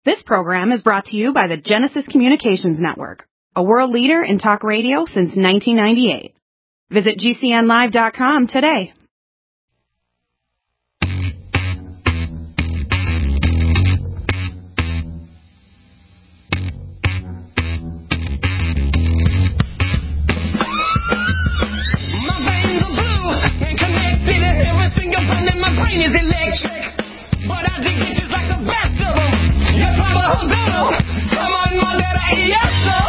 This program is brought to you by the Genesis Communications Network, a world leader in talk radio since 1998. Visit GCNlive.com today. My veins are blue and connected. Every single bone in my brain is electric. But I dig bitches like the best of them. Yes, I'm a hoodoo. Come on, my letter, yes, sir.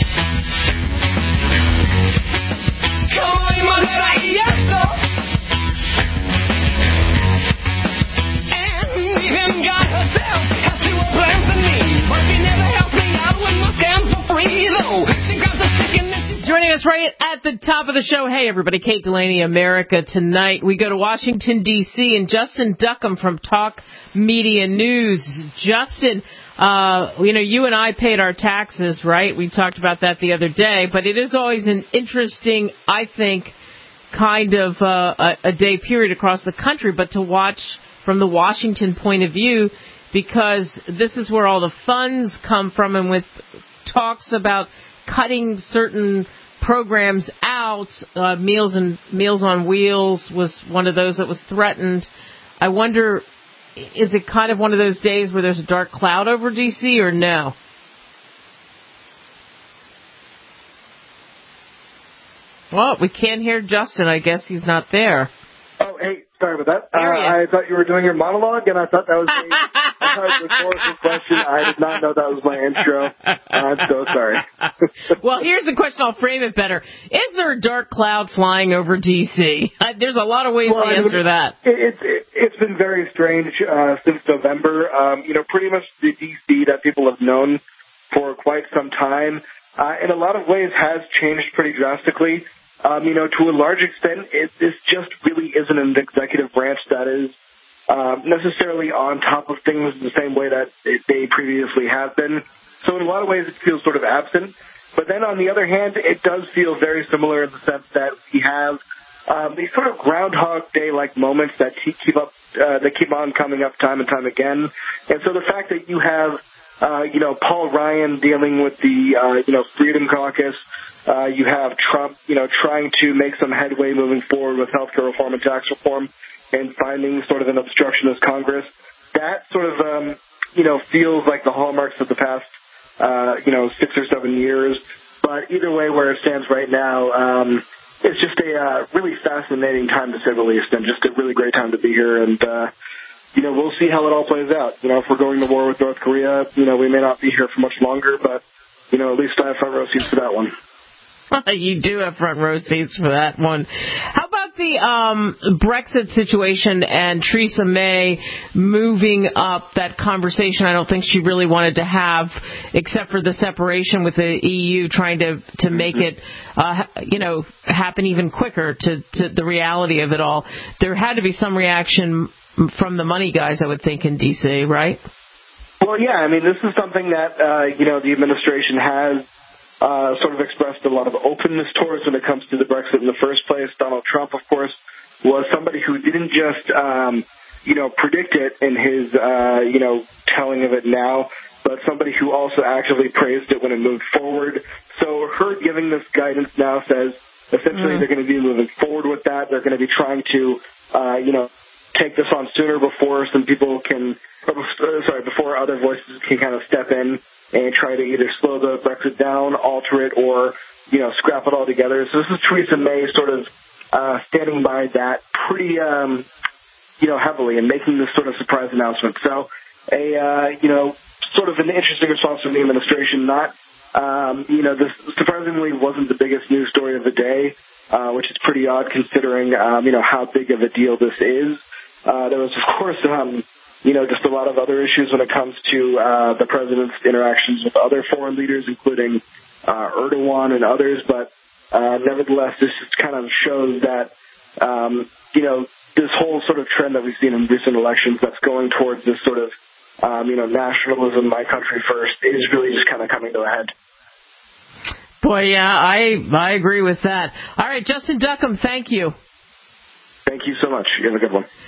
Come on, my letter, yes, sir. And even God herself has fewer plans than me. But she never helps me out when my scams are free, though. She grabs a stick and then she... Joining us right at the top of the show, hey everybody, Kate Delaney, America Tonight. We go to Washington, D.C., and Justin Duckham from Talk Media News. Justin, you and I paid our taxes, right? We talked about that the other day, but it is always an interesting, I think, kind of a day period across the country, but to watch from the Washington point of view, because this is where all the funds come from, and with talks about cutting certain programs out, Meals on Wheels was one of those that was threatened. I wonder, is it kind of one of those days where there's a dark cloud over D.C. or no? Well, we can't hear Justin. I guess he's not there. Oh, hey, sorry about that. I thought you were doing your monologue, and I thought that was a rhetorical question. I did not know that was my intro. I'm so sorry. Well, here's the question. I'll frame it better. Is there a dark cloud flying over D.C.? There's a lot of ways to answer that. It's been very strange since November. Pretty much the D.C. that people have known for quite some time, in a lot of ways has changed pretty drastically. To a large extent, this just really isn't an executive branch that is necessarily on top of things the same way that they previously have been. So in a lot of ways, it feels sort of absent. But then on the other hand, it does feel very similar in the sense that we have these sort of Groundhog Day-like moments that keep on coming up time and time again. And so the fact that you have Paul Ryan dealing with the Freedom Caucus. You have Trump, trying to make some headway moving forward with healthcare reform and tax reform and finding sort of an obstructionist Congress. That sort of, feels like the hallmarks of the past, 6 or 7 years. But either way, where it stands right now, it's just a really fascinating time, to say the least, and just a really great time to be here. And, we'll see how it all plays out. If we're going to war with North Korea, we may not be here for much longer, but, at least I have front row seats for that one. You do have front row seats for that one. How about the Brexit situation and Theresa May moving up that conversation? I don't think she really wanted to have, except for the separation with the EU, trying to make it, happen even quicker to the reality of it all. There had to be some reaction from the money guys, I would think, in D.C., right? Well, yeah. This is something that, the administration has sort of expressed a lot of openness towards when it comes to the Brexit in the first place. Donald Trump, of course, was somebody who didn't just, predict it in his, telling of it now, but somebody who also actively praised it when it moved forward. So her giving this guidance now says essentially they're going to be moving forward with that. They're going to be trying to, take this on sooner before before other voices can kind of step in and try to either slow the Brexit down, alter it, or, scrap it all together. So this is Theresa May sort of standing by that pretty, heavily and making this sort of surprise announcement. So sort of an interesting response from the administration. This surprisingly wasn't the biggest news story of the day, which is pretty odd considering, how big of a deal this is. There was, of course, just a lot of other issues when it comes to the president's interactions with other foreign leaders, including Erdogan and others. But nevertheless, this just kind of shows that, this whole sort of trend that we've seen in recent elections that's going towards this sort of, nationalism, my country first, is really just kind of coming to a head. Boy, yeah, I agree with that. All right, Justin Duckham, thank you. Thank you so much. You have a good one.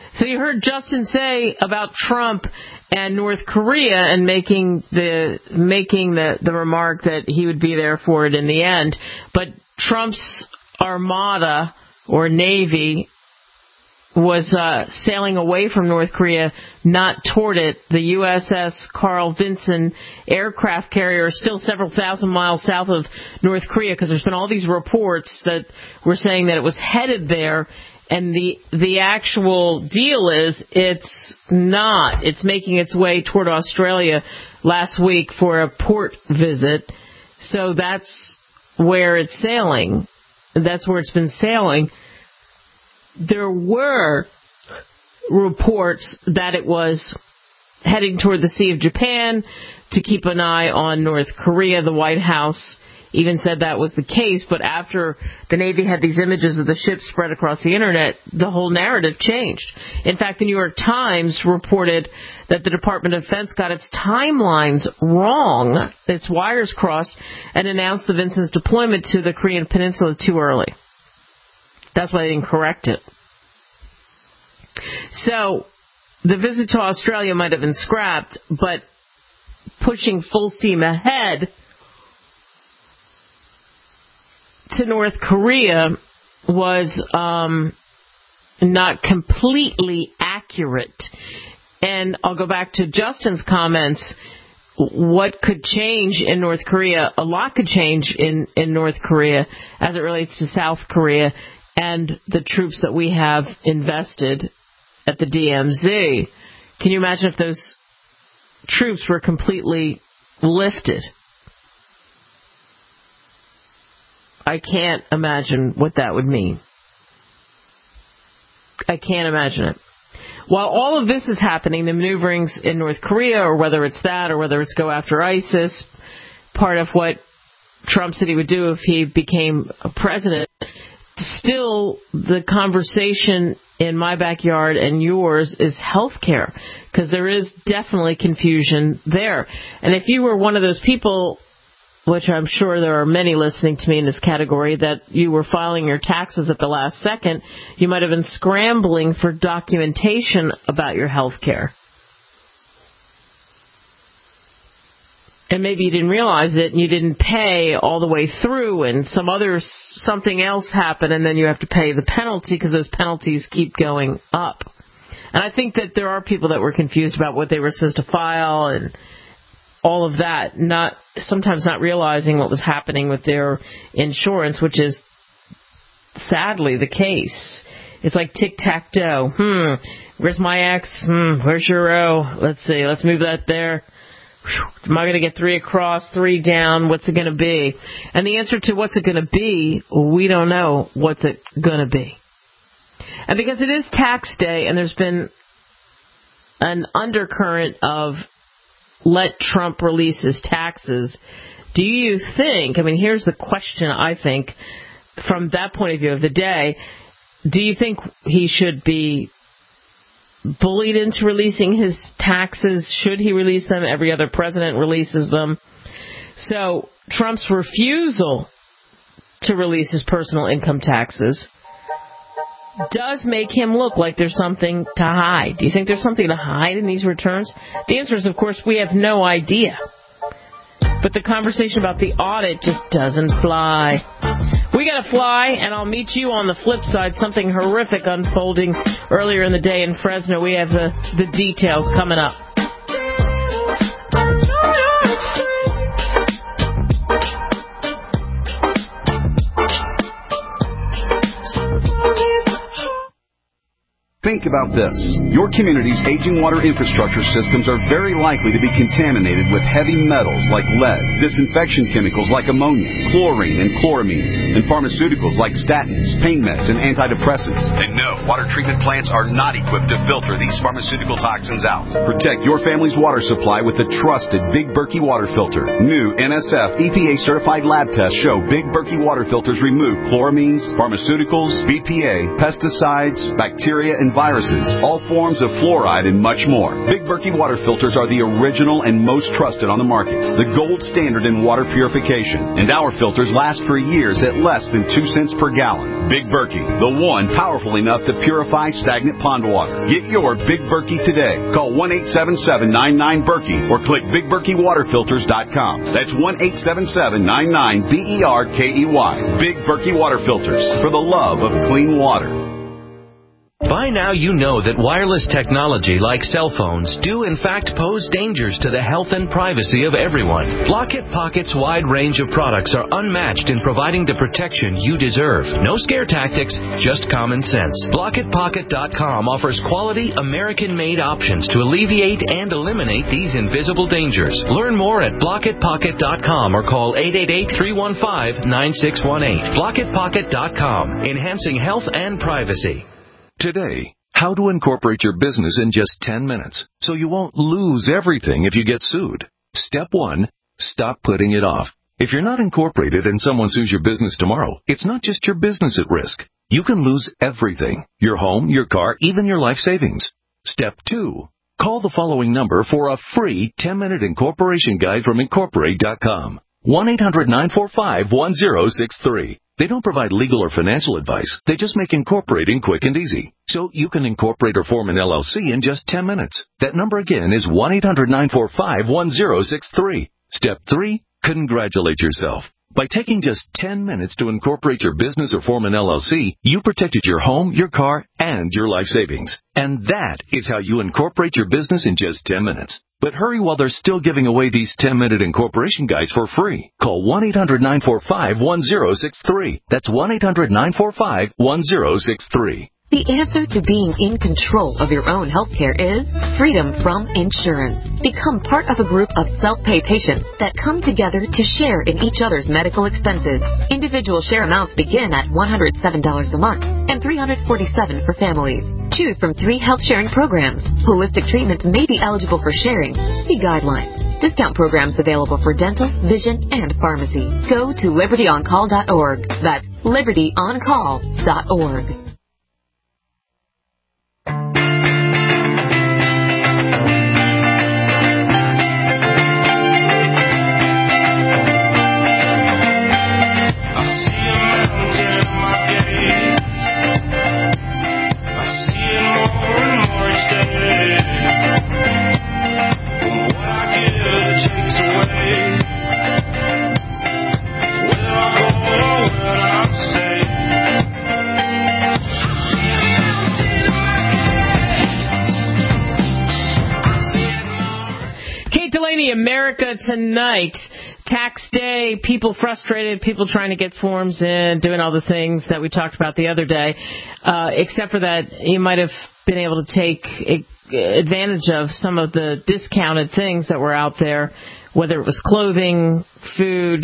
So you heard Justin say about Trump and North Korea and making the remark that he would be there for it in the end. But Trump's Armada or Navy was sailing away from North Korea, not toward it. The USS Carl Vinson aircraft carrier is still several thousand miles south of North Korea because there's been all these reports that were saying that it was headed there. And the actual deal is it's not. It's making its way toward Australia last week for a port visit. So that's where it's sailing. That's where it's been sailing. There were reports that it was heading toward the Sea of Japan to keep an eye on North Korea. The White House even said that was the case, but after the Navy had these images of the ship spread across the Internet, the whole narrative changed. In fact, the New York Times reported that the Department of Defense got its timelines wrong, its wires crossed, and announced the Vinson's deployment to the Korean Peninsula too early. That's why they didn't correct it. So the visit to Australia might have been scrapped, but pushing full steam ahead to North Korea was not completely accurate. And I'll go back to Justin's comments. What could change in North Korea? A lot could change in North Korea as it relates to South Korea and the troops that we have invested at the DMZ. Can you imagine if those troops were completely lifted? I can't imagine what that would mean. I can't imagine it. While all of this is happening, the maneuverings in North Korea, or whether it's that, or whether it's go after ISIS, part of what Trump said he would do if he became president, still the conversation in my backyard and yours is health care, because there is definitely confusion there. And if you were one of those people, which I'm sure there are many listening to me in this category, that you were filing your taxes at the last second, you might have been scrambling for documentation about your health care. And maybe you didn't realize it and you didn't pay all the way through, and something else happened, and then you have to pay the penalty because those penalties keep going up. And I think that there are people that were confused about what they were supposed to file and all of that, sometimes not realizing what was happening with their insurance, which is sadly the case. It's like tic-tac-toe. Where's my X? Where's your O? Let's see. Let's move that there. Am I going to get 3 across, 3 down? What's it going to be? And the answer to what's it going to be, we don't know what's it going to be. And because it is tax day and there's been an undercurrent of let Trump release his taxes, do you think, here's the question, I think, from that point of view of the day, do you think he should be bullied into releasing his taxes? Should he release them? Every other president releases them. So Trump's refusal to release his personal income taxes does make him look like there's something to hide. Do you think there's something to hide in these returns? The answer is, of course, we have no idea. But the conversation about the audit just doesn't fly. We got to fly, and I'll meet you on the flip side. Something horrific unfolding earlier in the day in Fresno. We have the details coming up. Think about this. Your community's aging water infrastructure systems are very likely to be contaminated with heavy metals like lead, disinfection chemicals like ammonia, chlorine and chloramines, and pharmaceuticals like statins, pain meds, and antidepressants. And no, water treatment plants are not equipped to filter these pharmaceutical toxins out. Protect your family's water supply with the trusted Big Berkey water filter. New NSF EPA-certified lab tests show Big Berkey water filters remove chloramines, pharmaceuticals, BPA, pesticides, bacteria, and viruses viruses, all forms of fluoride, and much more. Big Berkey water filters are the original and most trusted on the market, the gold standard in water purification, and our filters last for years at less than 2 cents per gallon. Big Berkey, the one powerful enough to purify stagnant pond water. Get your Big Berkey today. Call 1-877-99-BERKEY or click BigBerkeyWaterFilters.com. That's 1-877-99-BERKEY. Big Berkey Water Filters, for the love of clean water. By now you know that wireless technology like cell phones do in fact pose dangers to the health and privacy of everyone. Block-It Pocket's wide range of products are unmatched in providing the protection you deserve. No scare tactics, just common sense. BlockItPocket.com offers quality American-made options to alleviate and eliminate these invisible dangers. Learn more at BlockItPocket.com or call 888-315-9618. BlockItPocket.com, enhancing health and privacy. Today, how to incorporate your business in just 10 minutes so you won't lose everything if you get sued. Step 1, stop putting it off. If you're not incorporated and someone sues your business tomorrow, it's not just your business at risk. You can lose everything: your home, your car, even your life savings. Step 2, call the following number for a free 10-minute incorporation guide from Incorporate.com. 1-800-945-1063. They don't provide legal or financial advice. They just make incorporating quick and easy. So you can incorporate or form an LLC in just 10 minutes. That number again is 1-800-945-1063. Step 3, congratulate yourself. By taking just 10 minutes to incorporate your business or form an LLC, you protected your home, your car, and your life savings. And that is how you incorporate your business in just 10 minutes. But hurry while they're still giving away these 10-minute incorporation guides for free. Call 1-800-945-1063. That's 1-800-945-1063. The answer to being in control of your own health care is freedom from insurance. Become part of a group of self-pay patients that come together to share in each other's medical expenses. Individual share amounts begin at $107 a month and $347 for families. Choose from 3 health sharing programs. Holistic treatments may be eligible for sharing. See guidelines. Discount programs available for dental, vision, and pharmacy. Go to libertyoncall.org. That's libertyoncall.org. America Tonight. Tax day, people frustrated, people trying to get forms in, doing all the things that we talked about the other day, except for that you might have been able to take advantage of some of the discounted things that were out there, whether it was clothing, food,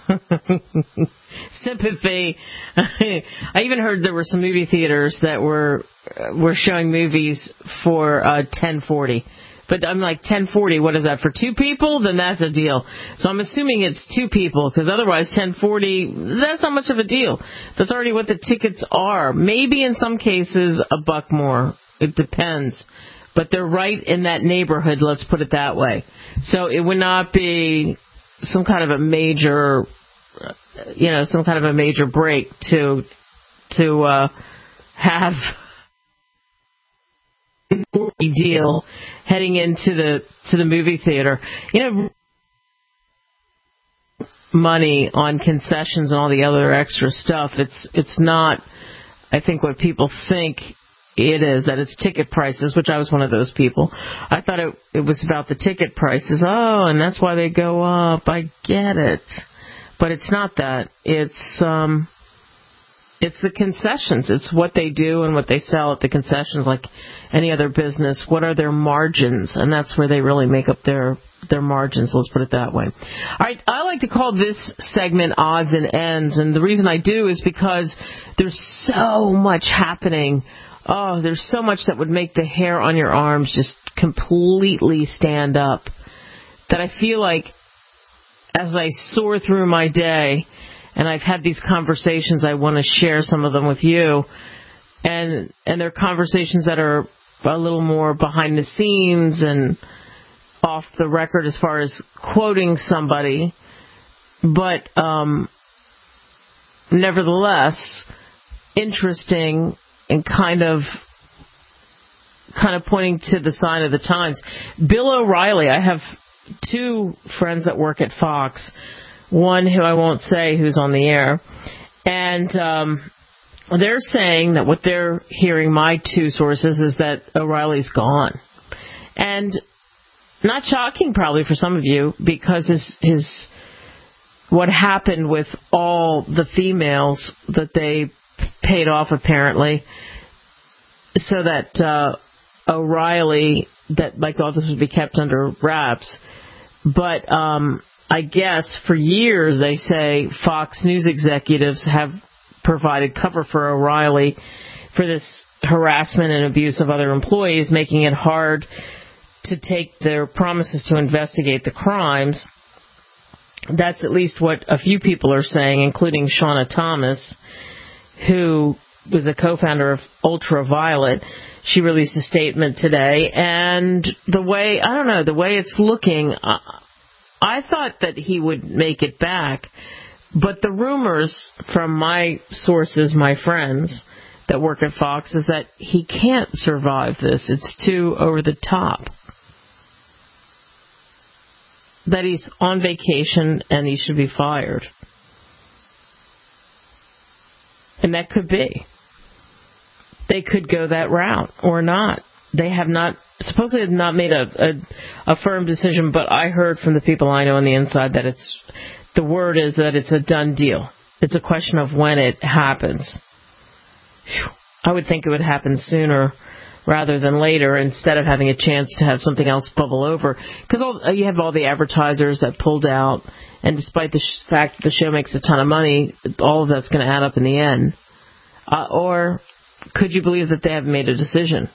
sympathy. I even heard there were some movie theaters that were showing movies for $10.40. But I'm like, $10.40, what is that, for 2 people? Then that's a deal. So I'm assuming it's 2 people, because otherwise $10.40, that's not much of a deal. That's already what the tickets are. Maybe in some cases $1 more. It depends. But they're right in that neighborhood, let's put it that way. So it would not be some kind of a major, break to have a deal heading into the movie theater. Money on concessions and all the other extra stuff. It's not, I think, what people think it is, that it's ticket prices, which I was one of those people. I thought it was about the ticket prices. Oh, and that's why they go up. I get it. But it's not that. It's the concessions. It's what they do and what they sell at the concessions, like any other business. What are their margins? And that's where they really make up their margins. Let's put it that way. All right, I like to call this segment Odds and Ends, and the reason I do is because there's so much happening. Oh, there's so much that would make the hair on your arms just completely stand up, that I feel like as I soar through my day, and I've had these conversations, I want to share some of them with you, and there are conversations that are a little more behind the scenes and off the record as far as quoting somebody, but nevertheless interesting and kind of pointing to the sign of the times. Bill O'Reilly, I have two friends that work at Fox, one who I won't say who's on the air, and they're saying that what they're hearing, my two sources, is that O'Reilly's gone. And not shocking probably for some of you, because his what happened with all the females that they paid off apparently, so that O'Reilly, that like all this would be kept under wraps. But I guess for years they say Fox News executives have provided cover for O'Reilly for this harassment and abuse of other employees, making it hard to take their promises to investigate the crimes. That's at least what a few people are saying, including Shauna Thomas, who was a co-founder of Ultraviolet. She released a statement today, and the way it's looking, I thought that he would make it back, but the rumors from my sources, my friends that work at Fox, is that he can't survive this. It's too over the top. That he's on vacation and he should be fired. And that could be. They could go that route or not. They have not, supposedly have not made a firm decision, but I heard from the people I know on the inside that the word is that it's a done deal. It's a question of when it happens. I would think it would happen sooner rather than later, instead of having a chance to have something else bubble over. Because you have all the advertisers that pulled out, and despite the fact that the show makes a ton of money, all of that's going to add up in the end. Or could you believe that they haven't made a decision?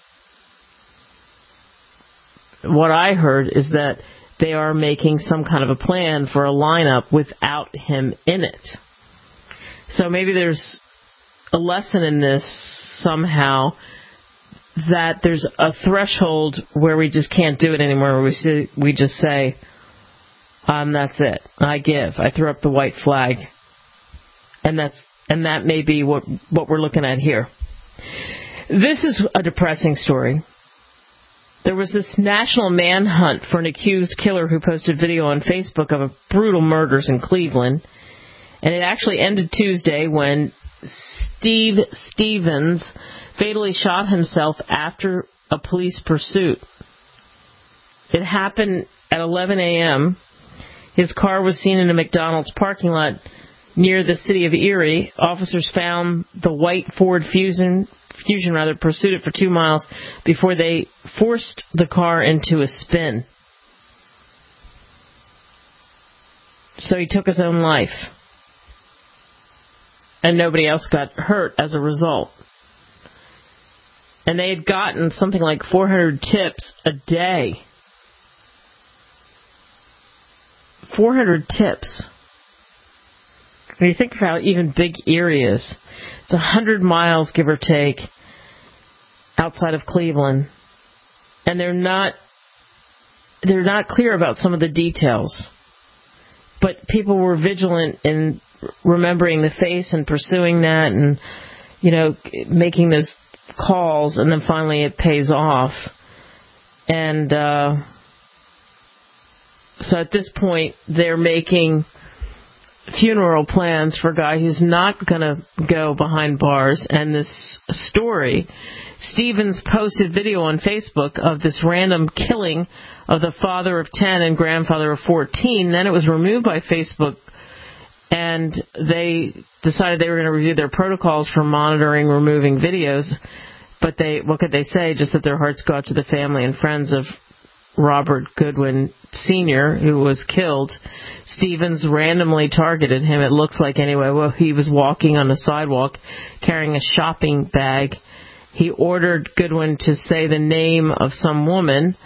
What I heard is that they are making some kind of a plan for a lineup without him in it. So maybe there's a lesson in this somehow, that there's a threshold where we just can't do it anymore. We just say, that's it. I throw up the white flag. And that may be what we're looking at here. This is a depressing story. There was this national manhunt for an accused killer who posted video on Facebook of brutal murders in Cleveland. And it actually ended Tuesday when Steve Stevens fatally shot himself after a police pursuit. It happened at 11 a.m. His car was seen in a McDonald's parking lot near the city of Erie. Officers found the white Ford Fusion pursued it for 2 miles before they forced the car into a spin. So he took his own life. And nobody else got hurt as a result. And they had gotten something like 400 tips a day. 400 tips. When you think of how even big Erie is, it's 100 miles, give or take, outside of Cleveland. And they're not clear about some of the details. But people were vigilant in remembering the face and pursuing that and, making those calls, and then finally it pays off. And so at this point, they're making funeral plans for a guy who's not going to go behind bars. And this story, Stevens posted video on Facebook of this random killing of the father of 10 and grandfather of 14. Then it was removed by Facebook, and they decided they were going to review their protocols for monitoring, removing videos. But what could they say? Just that their hearts go out to the family and friends of Robert Goodwin Sr., who was killed. Stevens randomly targeted him, it looks like anyway. Well, he was walking on the sidewalk carrying a shopping bag. He ordered Goodwin to say the name of some woman,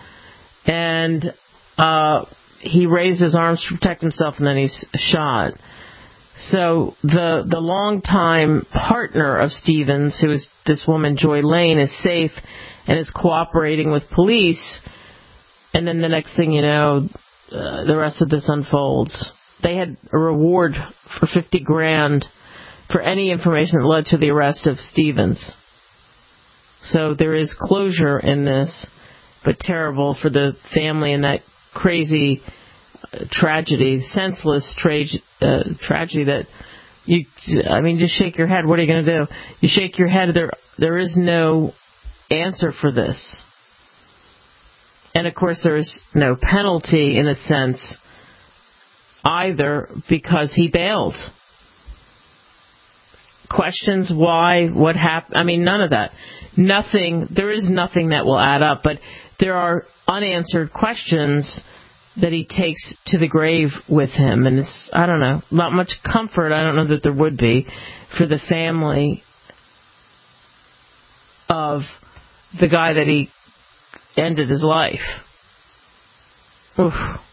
and he raised his arms to protect himself, and then he's shot. So the longtime partner of Stevens, who is this woman, Joy Lane, is safe and is cooperating with police. And then the next thing you know, the rest of this unfolds. They had a reward for $50,000 for any information that led to the arrest of Stevens. So there is closure in this, but terrible for the family and that crazy tragedy, senseless tragedy that just shake your head. What are you going to do? You shake your head. There is no answer for this. And of course there is no penalty in a sense either, because he bailed. Questions why, what happened, none of that. Nothing, there is nothing that will add up, but there are unanswered questions that he takes to the grave with him, and it's, I don't know, not much comfort, I don't know that there would be, for the family of the guy that he ended his life. Oof.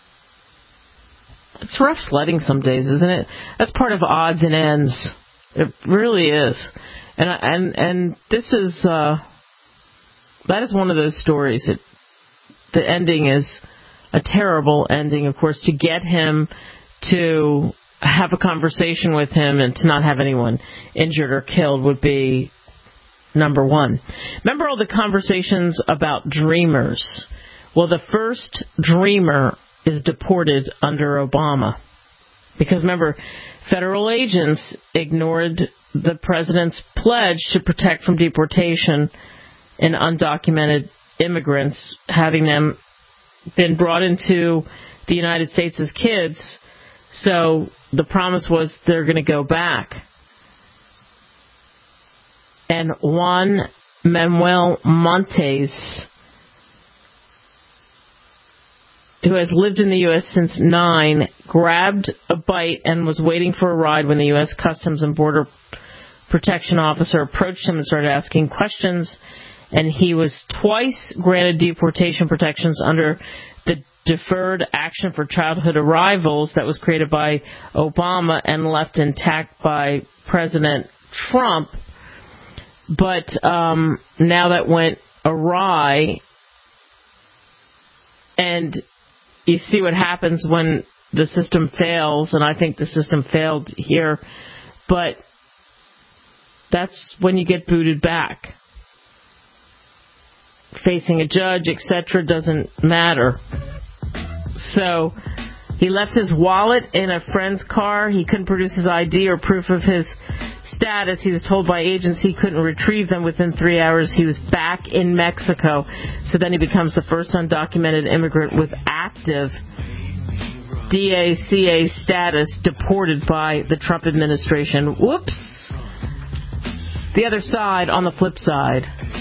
It's rough sledding some days, isn't it? That's part of odds and ends. It really is. And this is, that is one of those stories that the ending is a terrible ending, of course, to get him to have a conversation with him and to not have anyone injured or killed would be number one. Remember all the conversations about dreamers? Well, the first dreamer is deported under Obama. Because remember, federal agents ignored the president's pledge to protect from deportation in undocumented immigrants, having them been brought into the United States as kids. So the promise was they're going to go back. And Juan Manuel Montes, who has lived in the U.S. since 9, grabbed a bite and was waiting for a ride when the U.S. Customs and Border Protection officer approached him and started asking questions. And he was twice granted deportation protections under the Deferred Action for Childhood Arrivals that was created by Obama and left intact by President Trump. But now that went awry, and you see what happens when the system fails, and I think the system failed here, but that's when you get booted back. Facing a judge, etc., doesn't matter. So he left his wallet in a friend's car. He couldn't produce his ID or proof of his status. He was told by agents he couldn't retrieve them within 3 hours. He was back in Mexico. So then he becomes the first undocumented immigrant with active DACA status deported by the Trump administration. Whoops. The other side, on the flip side.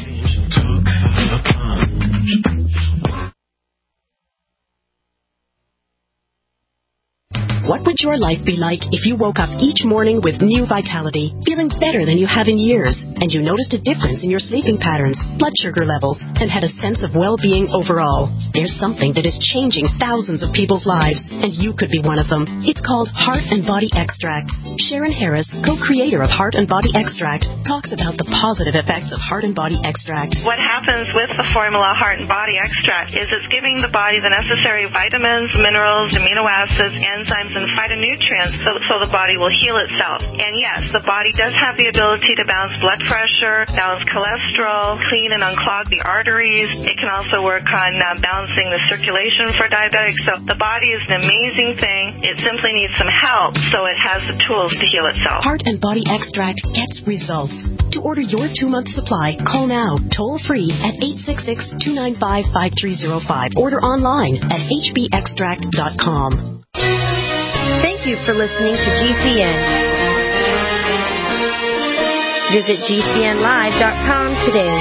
What would your life be like if you woke up each morning with new vitality, feeling better than you have in years, and you noticed a difference in your sleeping patterns, blood sugar levels, and had a sense of well-being overall? There's something that is changing thousands of people's lives, and you could be one of them. It's called Heart and Body Extract. Sharon Harris, co-creator of Heart and Body Extract, talks about the positive effects of Heart and Body Extract. What happens with the formula Heart and Body Extract is it's giving the body the necessary vitamins, minerals, amino acids, enzymes, and phytonutrients so the body will heal itself. And yes, the body does have the ability to balance blood pressure, balance cholesterol, clean and unclog the arteries. It can also work on balancing the circulation for diabetics. So the body is an amazing thing. It simply needs some help so it has the tools to heal itself. Heart and Body Extract gets results. To order your 2-month supply, call now, toll free at 866-295-5305. Order online at hbextract.com. Thank you for listening to GCN. Visit GCNlive.com today.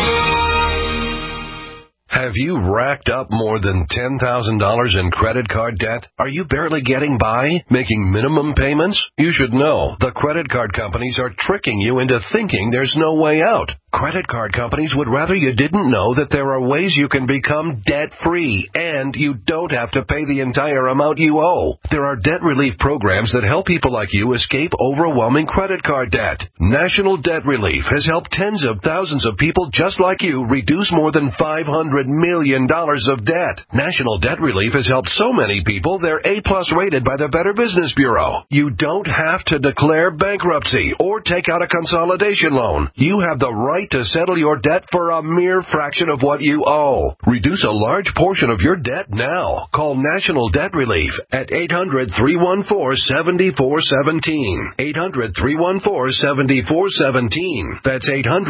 Have you racked up more than $10,000 in credit card debt? Are you barely getting by, making minimum payments? You should know the credit card companies are tricking you into thinking there's no way out. Credit card companies would rather you didn't know that there are ways you can become debt-free, and you don't have to pay the entire amount you owe. There are debt relief programs that help people like you escape overwhelming credit card debt. National Debt Relief has helped tens of thousands of people just like you reduce more than $500 million of debt. National Debt Relief has helped so many people they're A-plus rated by the Better Business Bureau. You don't have to declare bankruptcy or take out a consolidation loan. You have the right to settle your debt for a mere fraction of what you owe. Reduce a large portion of your debt now. Call National Debt Relief at 800-314-7417. 800-314-7417. That's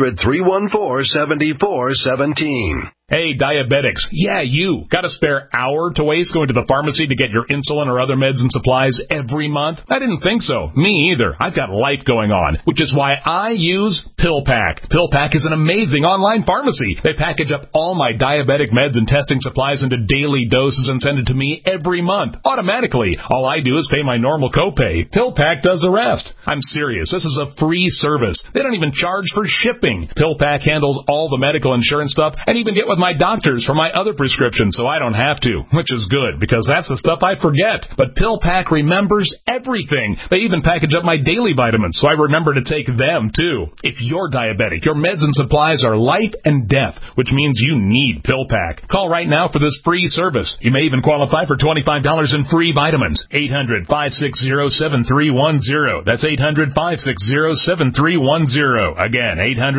800-314-7417. Hey, diabetics. Yeah, you. Got a spare hour to waste going to the pharmacy to get your insulin or other meds and supplies every month? I didn't think so. Me either. I've got life going on, which is why I use PillPack. PillPack is an amazing online pharmacy. They package up all my diabetic meds and testing supplies into daily doses and send it to me every month, automatically. All I do is pay my normal copay. PillPack does the rest. I'm serious. This is a free service. They don't even charge for shipping. PillPack handles all the medical insurance stuff and even get with my doctors for my other prescriptions, so I don't have to, which is good because that's the stuff I forget. But PillPack remembers everything. They even package up my daily vitamins, so I remember to take them too. If you're diabetic, your meds and supplies are life and death, which means you need PillPack. Call right now for this free service. You may even qualify for $25 in free vitamins. 800-560-7310. That's 800-560-7310. Again,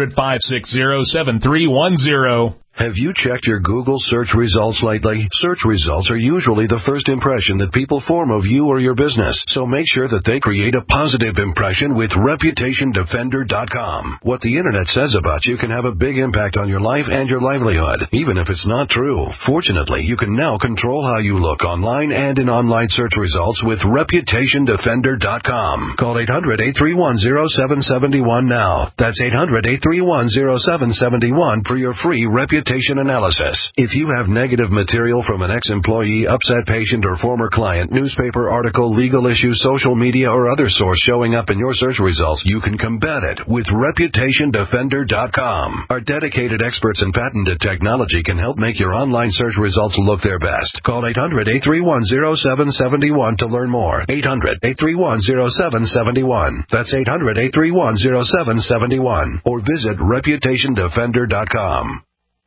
800-560-7310. Have you checked your Google search results lately? Search results are usually the first impression that people form of you or your business, so make sure that they create a positive impression with ReputationDefender.com. What the Internet says about you can have a big impact on your life and your livelihood, even if it's not true. Fortunately, you can now control how you look online and in online search results with ReputationDefender.com. Call 800-831-0771 now. That's 800-831-0771 for your free reputation analysis. If you have negative material from an ex-employee, upset patient, or former client, newspaper article, legal issue, social media, or other source showing up in your search results, you can combat it with ReputationDefender.com. Our dedicated experts in patented technology can help make your online search results look their best. Call 800-831-0771 to learn more. 800-831-0771. That's 800-831-0771. Or visit ReputationDefender.com.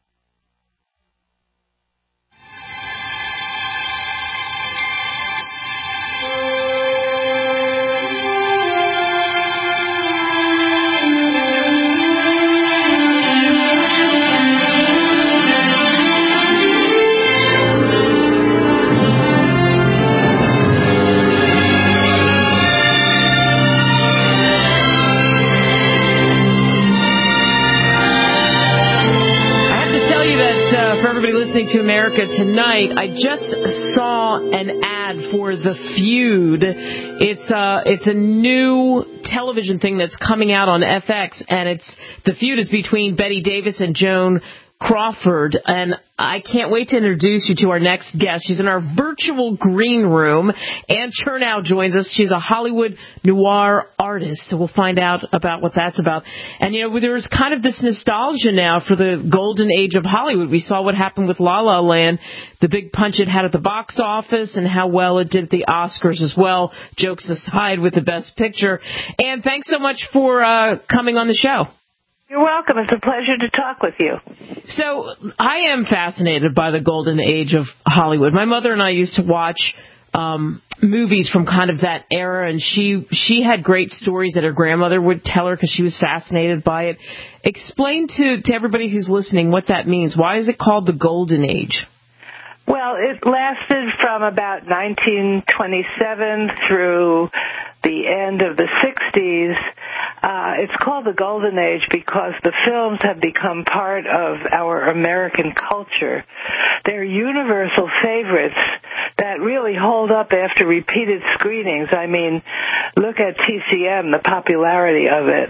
To America Tonight, I just saw an ad for The Feud. It's a new television thing that's coming out on FX, and The Feud is between Betty Davis and Joan Crawford, and I can't wait to introduce you to our next guest. She's in our virtual green room. Ann Chernow joins us. She's a Hollywood noir artist, so we'll find out about what that's about. And, there's kind of this nostalgia now for the golden age of Hollywood. We saw what happened with La La Land, the big punch it had at the box office, and how well it did at the Oscars as well, jokes aside, with the Best Picture. Ann, thanks so much for coming on the show. You're welcome. It's a pleasure to talk with you. So I am fascinated by the golden age of Hollywood. My mother and I used to watch movies from kind of that era, and she had great stories that her grandmother would tell her because she was fascinated by it. Explain to everybody who's listening what that means. Why is it called the golden age? Well, it lasted from about 1927 through the end of the 60s. It's called the Golden Age because the films have become part of our American culture. They're universal favorites that really hold up after repeated screenings. I mean, look at TCM, the popularity of it.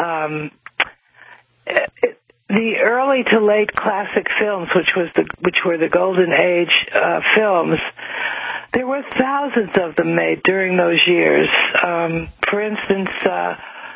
The early to late classic films, which were the Golden Age films, there were thousands of them made during those years. For instance,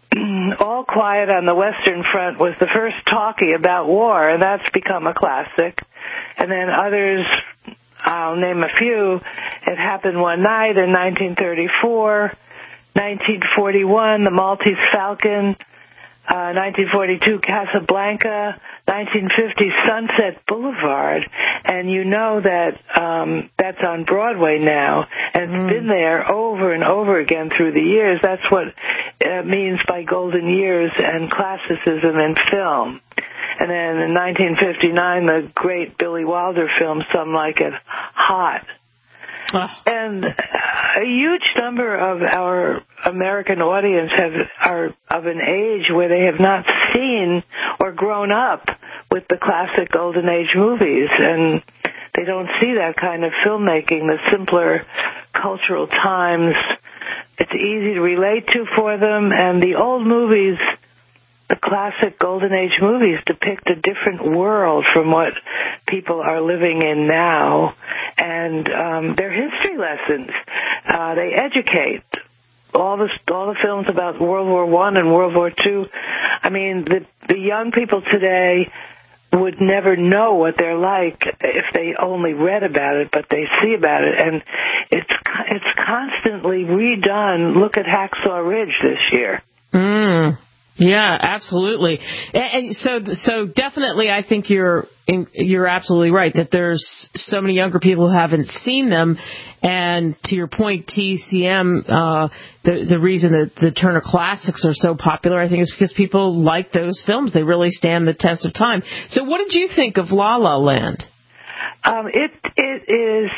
All Quiet on the Western Front was the first talkie about war, and that's become a classic. And then others, I'll name a few. It Happened One Night in 1934, 1941, The Maltese Falcon, 1942, Casablanca, 1950, Sunset Boulevard, and you know that that's on Broadway now, and it's been there over and over again through the years. That's what it means by golden years and classicism in film. And then in 1959, the great Billy Wilder film, Some Like It Hot. And a huge number of our American audience are of an age where they have not seen or grown up with the classic Golden Age movies, and they don't see that kind of filmmaking, the simpler cultural times. It's easy to relate to for them, and the old movies, the classic Golden Age movies, depict a different world from what people are living in now, and they're history lessons. They educate. All the films about World War I and World War II. I mean, the young people today would never know what they're like if they only read about it, but they see about it, and it's constantly redone. Look at Hacksaw Ridge this year. Yeah, absolutely. And so definitely I think you're absolutely right that there's so many younger people who haven't seen them. And to your point, TCM, the reason that the Turner Classics are so popular, I think, is because people like those films. They really stand the test of time. So what did you think of La La Land? It is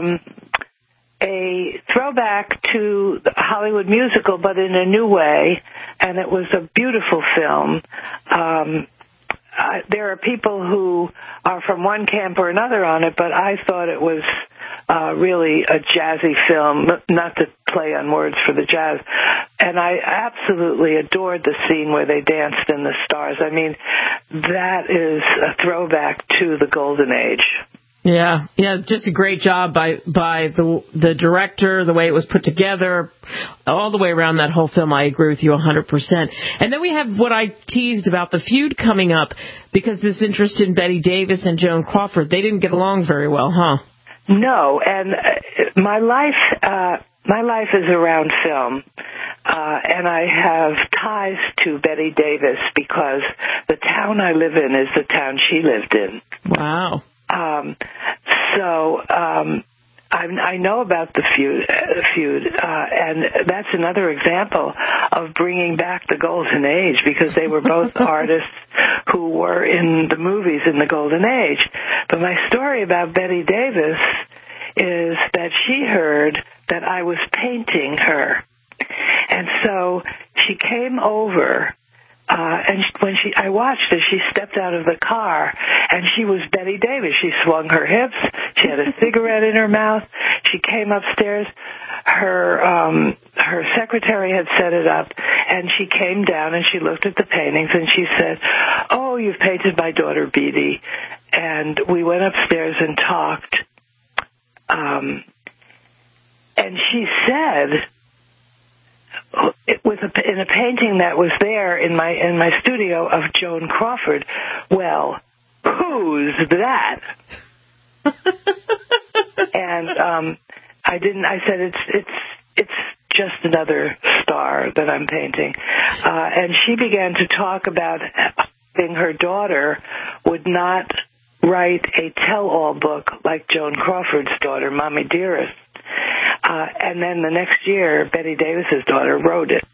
a throwback to the Hollywood musical, but in a new way, and it was a beautiful film. There are people who are from one camp or another on it, but I thought it was really a jazzy film, not to play on words for the jazz. And I absolutely adored the scene where they danced in the stars. I mean, that is a throwback to the Golden Age. Yeah, just a great job by the director, the way it was put together, all the way around that whole film. I agree with you 100%. And then we have what I teased about the feud coming up, because this interest in Bette Davis and Joan Crawford, they didn't get along very well, huh? No, and my life is around film, and I have ties to Bette Davis because the town I live in is the town she lived in. Wow. I know about the feud, and that's another example of bringing back the Golden Age, because they were both artists who were in the movies in the Golden Age. But my story about Bette Davis is that she heard that I was painting her, and so she came over. And when I watched as she stepped out of the car, and she was Bette Davis. She swung her hips. She had a cigarette in her mouth. She came upstairs. Her secretary had set it up, and she came down and she looked at the paintings and she said, "Oh, you've painted my daughter Bede." And we went upstairs and talked. And she said, in a painting that was there in my studio of Joan Crawford, "Well, who's that?" And I said it's just another star that I'm painting. And she began to talk about hoping her daughter would not write a tell-all book like Joan Crawford's daughter, Mommy Dearest. And then the next year, Bette Davis's daughter wrote it.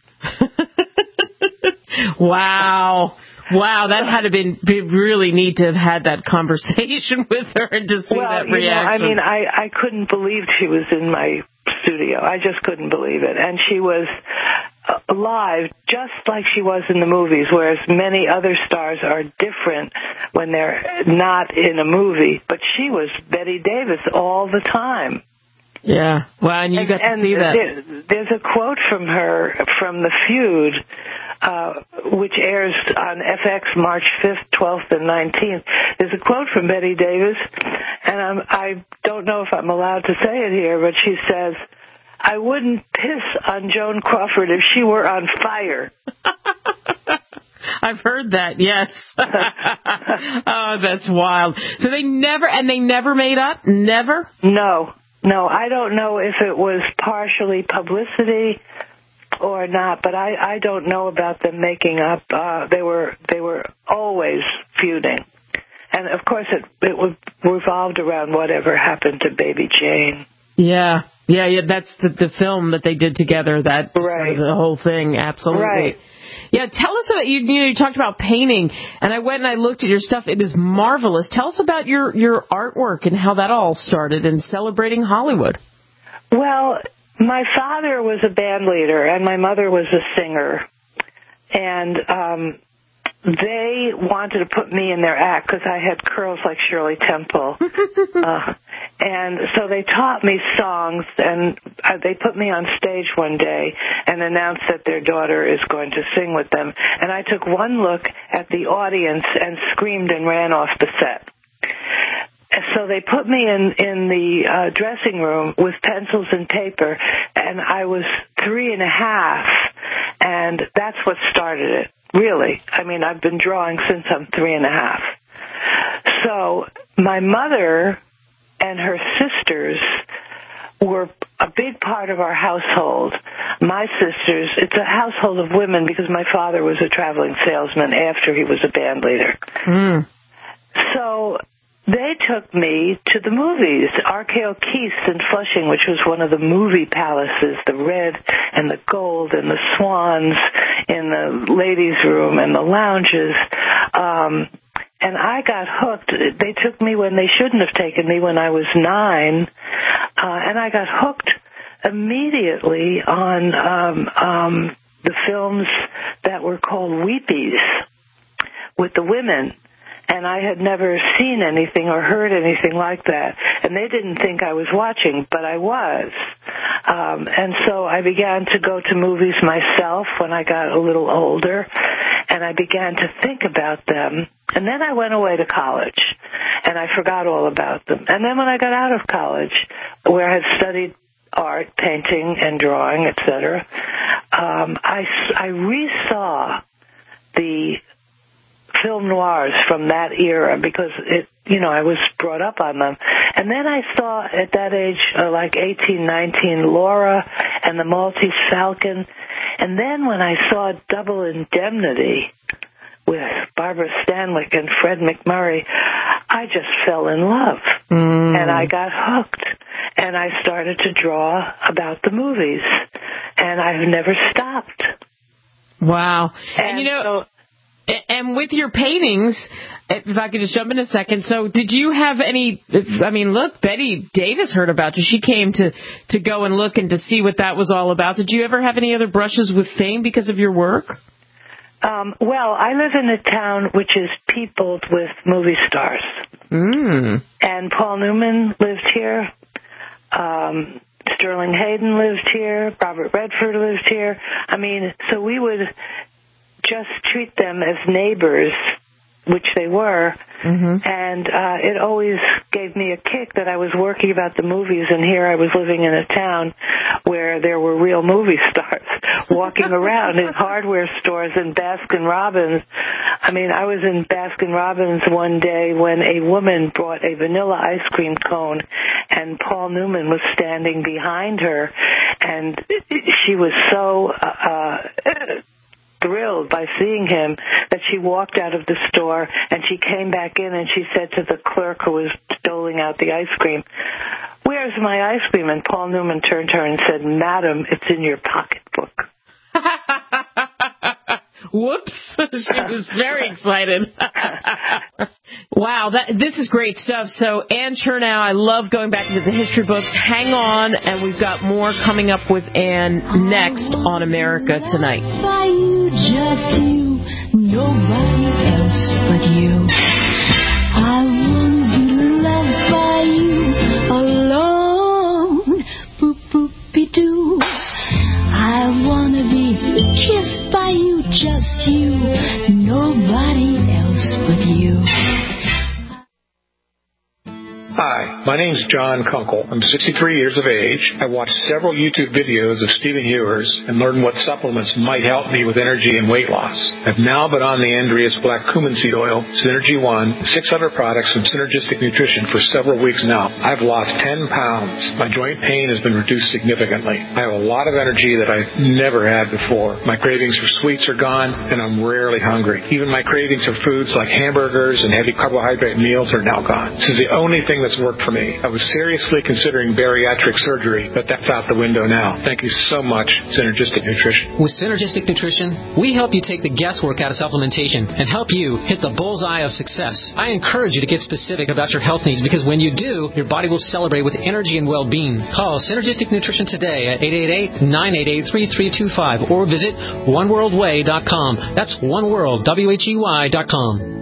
Wow, that had to be really neat to have had that conversation with her and to see that reaction. I couldn't believe she was in my studio. I just couldn't believe it. And she was live just like she was in the movies, whereas many other stars are different when they're not in a movie. But she was Bette Davis all the time. Yeah, well, and you got to see that. There's a quote from her from The Feud, which airs on FX March 5th, 12th, and 19th. There's a quote from Bette Davis, and I don't know if I'm allowed to say it here, but she says, "I wouldn't piss on Joan Crawford if she were on fire." I've heard that, yes. Oh, that's wild. So they never made up? Never? No, I don't know if it was partially publicity or not, but I don't know about them making up. They were always feuding. And, of course, it revolved around whatever happened to Baby Jane. Yeah, that's the film that they did together, that right. The whole thing, absolutely. Right. Yeah, tell us about, you talked about painting, and I went and I looked at your stuff. It is marvelous. Tell us about your artwork and how that all started in celebrating Hollywood. Well, my father was a band leader, and my mother was a singer, and they wanted to put me in their act because I had curls like Shirley Temple. And so they taught me songs, and they put me on stage one day and announced that their daughter is going to sing with them. And I took one look at the audience and screamed and ran off the set. So they put me in the dressing room with pencils and paper, and I was 3.5, and that's what started it. Really. I mean, I've been drawing since I'm 3.5. So my mother and her sisters were a big part of our household. My sisters, it's a household of women because my father was a traveling salesman after he was a band leader. Mm. So they took me to the movies, RKO Keith's in Flushing, which was one of the movie palaces, the red and the gold and the swans in the ladies' room and the lounges. And I got hooked. They took me when they shouldn't have taken me when I was 9. And I got hooked immediately on the films that were called Weepies with the women. And I had never seen anything or heard anything like that. And they didn't think I was watching, but I was. And so I began to go to movies myself when I got a little older, and I began to think about them. And then I went away to college, and I forgot all about them. And then when I got out of college, where I had studied art, painting, and drawing, etc., I resaw the film noirs from that era because I was brought up on them. And then I saw at that age, like 18, 19, Laura and the Maltese Falcon. And then when I saw Double Indemnity with Barbara Stanwyck and Fred MacMurray, I just fell in love. And I got hooked. And I started to draw about the movies. And I've never stopped. Wow. And and with your paintings, if I could just jump in a second, so did you have any, look, Betty Davis heard about you. She came to go and look and to see what that was all about. Did you ever have any other brushes with fame because of your work? Well, I live in a town which is peopled with movie stars. And Paul Newman lived here. Sterling Hayden lived here. Robert Redford lived here. So we would just treat them as neighbors, which they were, and it always gave me a kick that I was working about the movies, and here I was living in a town where there were real movie stars walking around in hardware stores and Baskin-Robbins. I was in Baskin-Robbins one day when a woman brought a vanilla ice cream cone, and Paul Newman was standing behind her, and she was so thrilled by seeing him that she walked out of the store and she came back in and she said to the clerk who was doling out the ice cream, "Where's my ice cream?" And Paul Newman turned to her and said, "Madam, it's in your pocketbook." Whoops. She was very excited. Wow, this is great stuff. So, Ann Chernow, I love going back into the history books. Hang on, and we've got more coming up with Ann next on America Tonight. By you, just you, nobody else but you. I want to be loved by you alone. Boop, boop-be-doo. I want to be kissed by you, just you, nobody else but you. Hi, My name's John Kunkel. I'm 63 years of age. I watched several YouTube videos of Stephen Ewers and learned what supplements might help me with energy and weight loss. I've now been on the Andreas Black Cumin Seed Oil, Synergy One, 6 other products from Synergistic Nutrition for several weeks now. I've lost 10 pounds. My joint pain has been reduced significantly. I have a lot of energy that I've never had before. My cravings for sweets are gone, and I'm rarely hungry. Even my cravings for foods like hamburgers and heavy carbohydrate meals are now gone. This is the only thing that's worked for me. I was seriously considering bariatric surgery, but that's out the window now. Thank you so much, Synergistic Nutrition. With Synergistic Nutrition, we help you take the guesswork out of supplementation and help you hit the bullseye of success. I encourage you to get specific about your health needs because when you do, your body will celebrate with energy and well-being. Call Synergistic Nutrition today at 888-988-3325 or visit oneworldway.com. That's oneworld.com.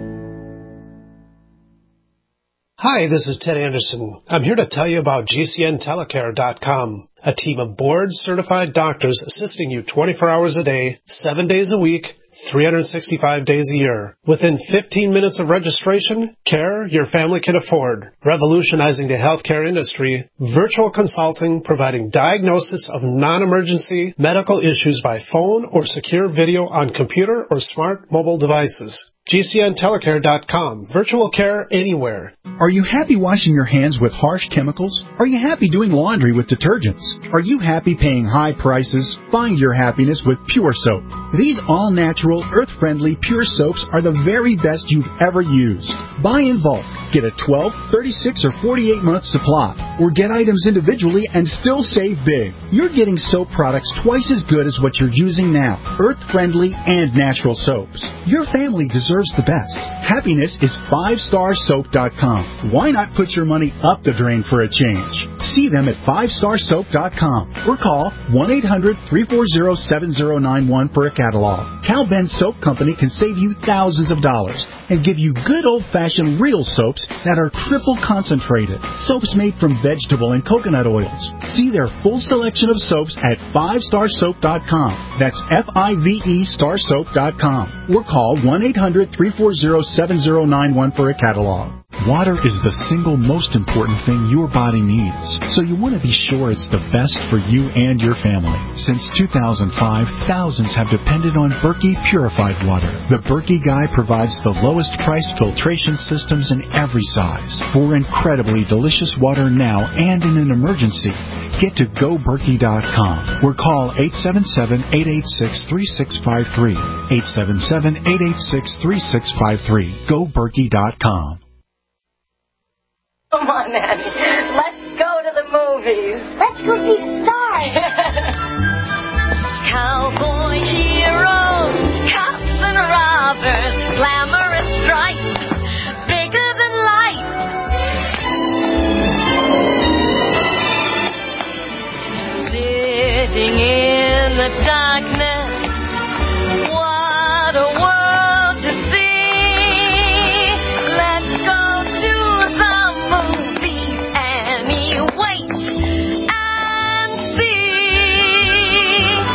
Hi, this is Ted Anderson. I'm here to tell you about GCNtelecare.com, a team of board-certified doctors assisting you 24 hours a day, 7 days a week, 365 days a year. Within 15 minutes of registration, care your family can afford. Revolutionizing the healthcare industry, virtual consulting providing diagnosis of non-emergency medical issues by phone or secure video on computer or smart mobile devices. GCNtelecare.com. Virtual care anywhere. Are you happy washing your hands with harsh chemicals? Are you happy doing laundry with detergents? Are you happy paying high prices? Find your happiness with Pure Soap. These all-natural, earth-friendly Pure Soaps are the very best you've ever used. Buy in bulk. Get a 12, 36, or 48-month supply. Or get items individually and still save big. You're getting soap products twice as good as what you're using now. Earth-friendly and natural soaps. Your family deserves the best. Happiness is 5starsoap.com. Why not put your money up the drain for a change? See them at 5starsoap.com or call 1-800-340-7091 for a catalog. Cal Ben Soap Company can save you thousands of dollars and give you good old-fashioned real soaps that are triple concentrated. Soaps made from vegetable and coconut oils. See their full selection of soaps at 5starsoap.com. That's F-I-V-E starsoap.com or call 1-800-340-7091 for a catalog. Water is the single most important thing your body needs, so you want to be sure it's the best for you and your family. Since 2005, thousands have depended on Berkey purified water. The Berkey Guy provides the lowest price filtration systems in every size. For incredibly delicious water now and in an emergency, get to GoBerkey.com or call 877-886-3653. 877-886-3653. GoBerkey.com. Come on, Nanny. Let's go to the movies. Let's go see stars. Cowboy heroes, cops and robbers, glamour and stripes, bigger than life. Sitting in the darkness, what a world to see. Let's go to the movies anyway and see.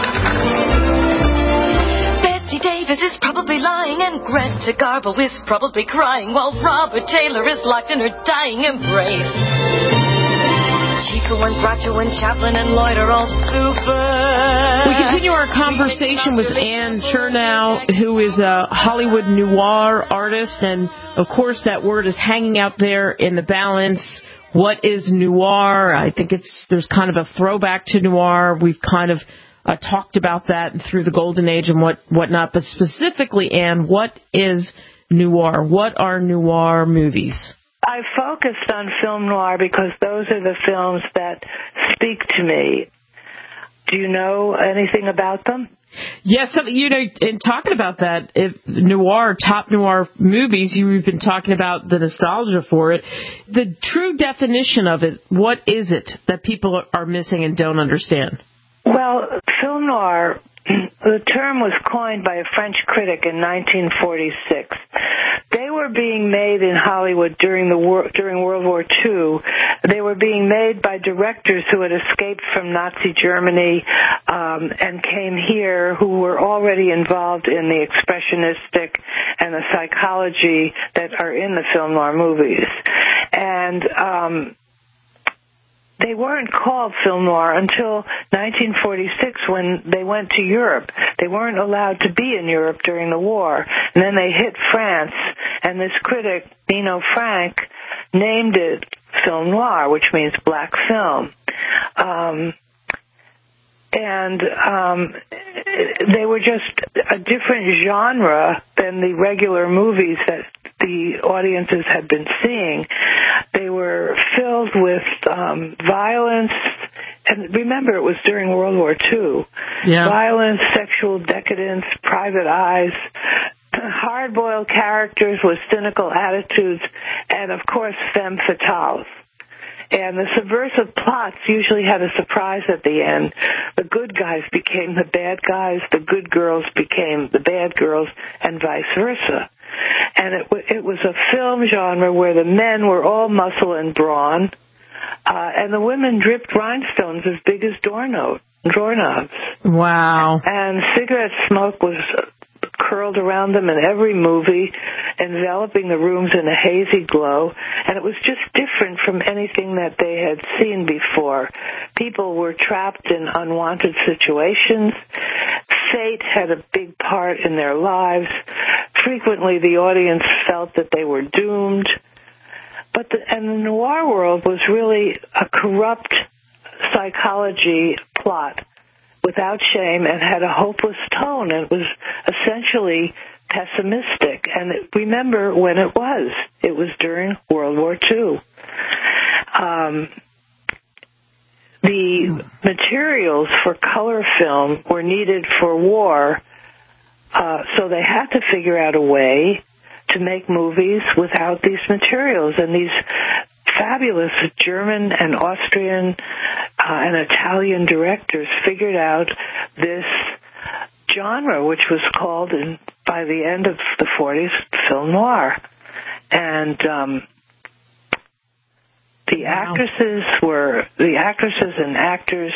Betsy Davis is probably lying and Greta Garbo is probably crying while Robert Taylor is locked in her dying embrace. Chico and Groucho and Chaplin and Lloyd are all super. We continue our conversation with Ann Chernow, who is a Hollywood noir artist, and of course that word is hanging out there in the balance. What is noir? I think there's kind of a throwback to noir. We've kind of talked about that through the Golden Age and whatnot, but specifically, Ann, what is noir? What are noir movies? I focused on film noir because those are the films that speak to me. Do you know anything about them? Yes, in talking about that, top noir movies, you've been talking about the nostalgia for it. The true definition of it, what is it that people are missing and don't understand? Well, film noir, the term was coined by a French critic in 1946. They were being made in Hollywood during World War II. They were being made by directors who had escaped from Nazi Germany and came here, who were already involved in the expressionistic and the psychology that are in the film noir movies. And they weren't called film noir until 1946 when they went to Europe. They weren't allowed to be in Europe during the war. And then they hit France, and this critic, Nino Frank, named it film noir, which means black film. They were just a different genre than the regular movies that the audiences had been seeing. They were filled with violence, and remember, it was during World War II. Yeah. Violence, sexual decadence, private eyes, hard-boiled characters with cynical attitudes, and, of course, femme fatales. And the subversive plots usually had a surprise at the end. The good guys became the bad guys, the good girls became the bad girls, and vice versa. And it was a film genre where the men were all muscle and brawn, and the women dripped rhinestones as big as doorknobs. Wow. And cigarette smoke was curled around them in every movie, enveloping the rooms in a hazy glow, and it was just different from anything that they had seen before. People were trapped in unwanted situations. Fate had a big part in their lives. Frequently, the audience felt that they were doomed. And the noir world was really a corrupt psychology plot without shame and had a hopeless tone and was essentially pessimistic. And remember when it was. It was during World War II. The materials for color film were needed for war, so they had to figure out a way to make movies without these materials. And these fabulous German and Austrian and Italian directors figured out this genre, which was called, by the end of the 40s, film noir. And the actresses and actors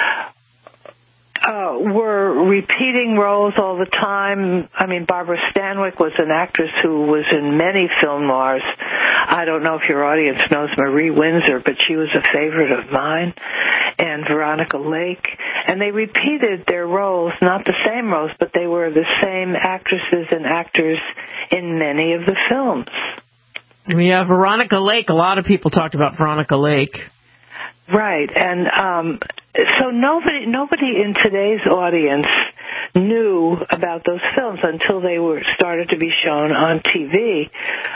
were repeating roles all the time. I mean, Barbara Stanwyck was an actress who was in many film noirs. I don't know if your audience knows Marie Windsor, but she was a favorite of mine, and Veronica Lake. And they repeated their roles, not the same roles, but they were the same actresses and actors in many of the films. Yeah, Veronica Lake. A lot of people talked about Veronica Lake. Right, and so nobody in today's audience knew about those films until they started to be shown on TV.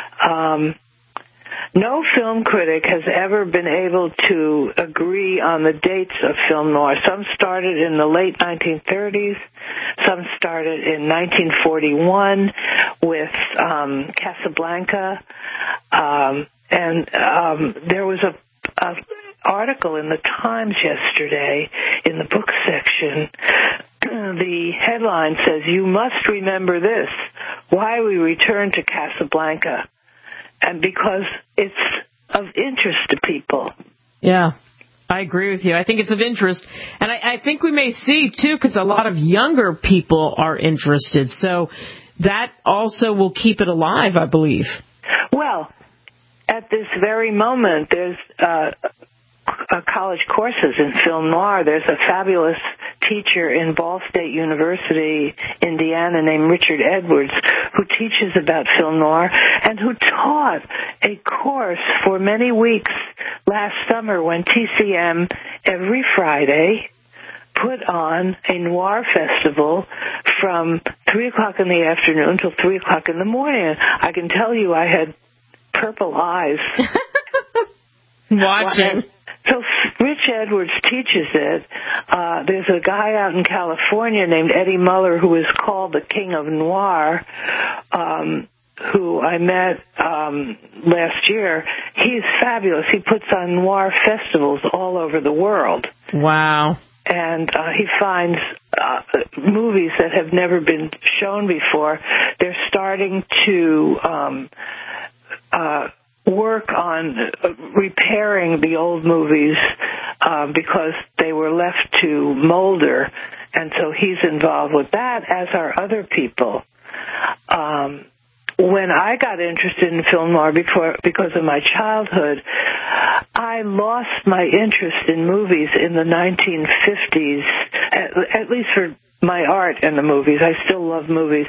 No film critic has ever been able to agree on the dates of film noir. Some started in the late 1930s. Some started in 1941 with Casablanca. And there was a article in the Times yesterday in the book section. The headline says, "You must remember this, why we return to Casablanca." And because it's of interest to people. Yeah, I agree with you. I think it's of interest. And I think we may see, too, because a lot of younger people are interested. So that also will keep it alive, I believe. Well, at this very moment, there's college courses in film noir. There's a fabulous teacher in Ball State University, Indiana, named Richard Edwards, who teaches about film noir and who taught a course for many weeks last summer when TCM every Friday put on a noir festival from 3 o'clock in the afternoon till 3 o'clock in the morning. I can tell you I had purple eyes. Watching. So Rich Edwards teaches it. There's a guy out in California named Eddie Muller who is called the King of Noir, who I met last year. He's fabulous. He puts on noir festivals all over the world. Wow. And he finds movies that have never been shown before. They're starting to work on repairing the old movies because they were left to molder, and so he's involved with that, as are other people. When I got interested in film noir because of my childhood, I lost my interest in movies in the 1950s, at least for my art and the movies. I still love movies.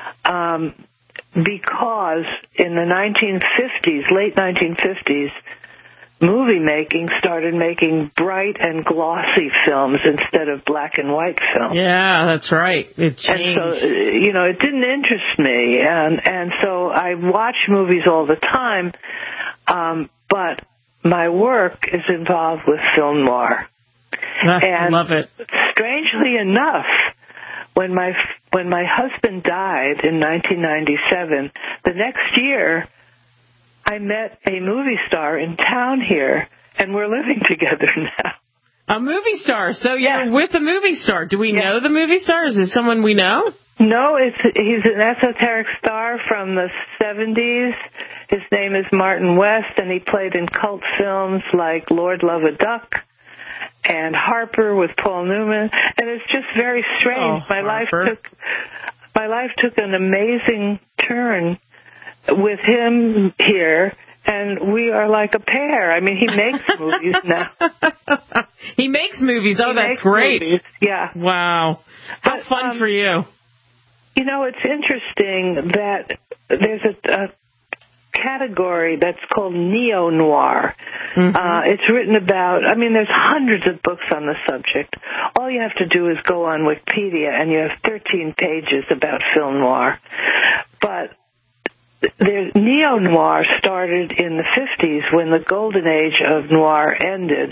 Because in the 1950s, late 1950s, movie making started making bright and glossy films instead of black and white films. Yeah, that's right. It changed. And so, it didn't interest me. And so I watch movies all the time, but my work is involved with film noir. I love it. Strangely enough, when my husband died in 1997, the next year I met a movie star in town here, and we're living together now. A movie star. So you're with a movie star. Do we know the movie star? Is it someone we know? No, he's an esoteric star from the 70s. His name is Martin West, and he played in cult films like Lord Love a Duck and Harper with Paul Newman, and it's just very strange. My life took an amazing turn with him here, and we are like a pair. I mean, he makes movies now. He makes movies. Oh, that's great. Movies. Yeah. Wow. How fun for you. It's interesting that there's a category that's called neo-noir. Mm-hmm. It's written about, there's hundreds of books on the subject. All you have to do is go on Wikipedia, and you have 13 pages about film noir. But neo-noir started in the 50s when the golden age of noir ended.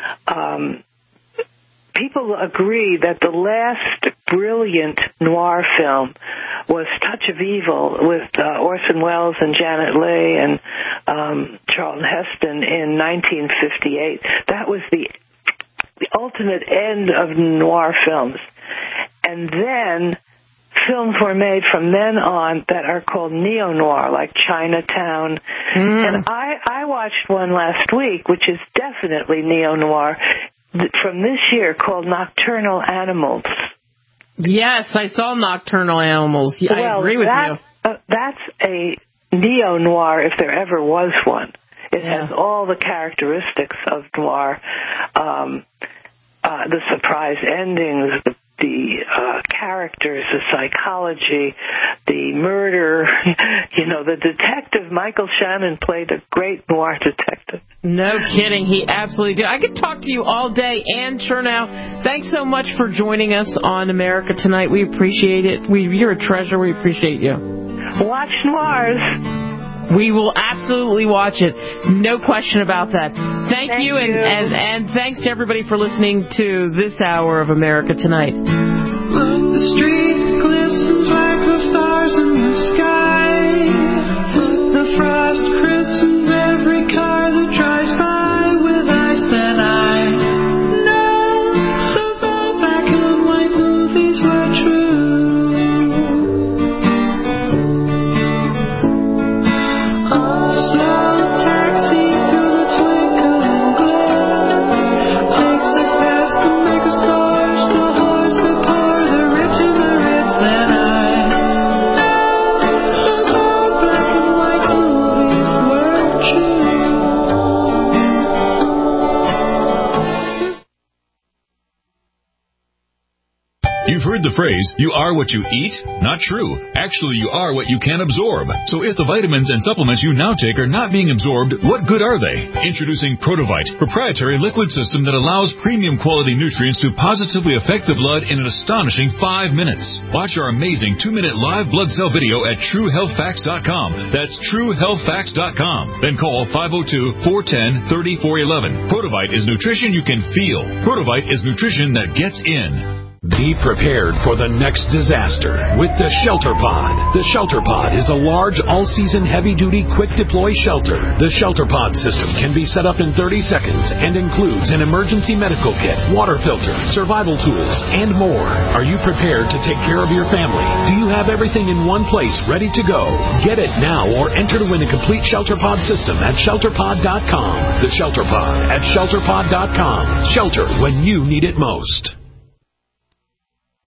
People agree that the last brilliant noir film was Touch of Evil with Orson Welles and Janet Leigh and Charlton Heston in 1958. That was the ultimate end of noir films. And then films were made from then on that are called neo-noir, like Chinatown. And I watched one last week, which is definitely neo-noir, from this year called Nocturnal Animals. Yes, I saw Nocturnal Animals. Yeah, I agree with you. That's a neo-noir if there ever was one. It has all the characteristics of noir, the surprise endings, the characters, the psychology, the murder. The detective, Michael Shannon, played a great noir detective. No kidding. He absolutely did. I could talk to you all day. Ann Chernow, thanks so much for joining us on America Tonight. We appreciate it. You're a treasure. We appreciate you. Watch noirs. We will absolutely watch it. No question about that. Thank you. And thanks to everybody for listening to this hour of America Tonight. Look, the street glistens like the stars in the sky. The frost christens every car that drives by with ice that I know. Those old black and white movies were true. You've heard the phrase, you are what you eat? Not true. Actually, you are what you can absorb. So if the vitamins and supplements you now take are not being absorbed, what good are they? Introducing Protovite, proprietary liquid system that allows premium quality nutrients to positively affect the blood in an astonishing 5 minutes. Watch our amazing 2-minute live blood cell video at TrueHealthFacts.com. That's TrueHealthFacts.com. Then call 502-410-3411. Protovite is nutrition you can feel. Protovite is nutrition that gets in. Be prepared for the next disaster with the Shelter Pod. The Shelter Pod is a large, all-season, heavy-duty, quick-deploy shelter. The Shelter Pod system can be set up in 30 seconds and includes an emergency medical kit, water filter, survival tools, and more. Are you prepared to take care of your family? Do you have everything in one place ready to go? Get it now or enter to win a complete Shelter Pod system at ShelterPod.com. The Shelter Pod at ShelterPod.com. Shelter when you need it most.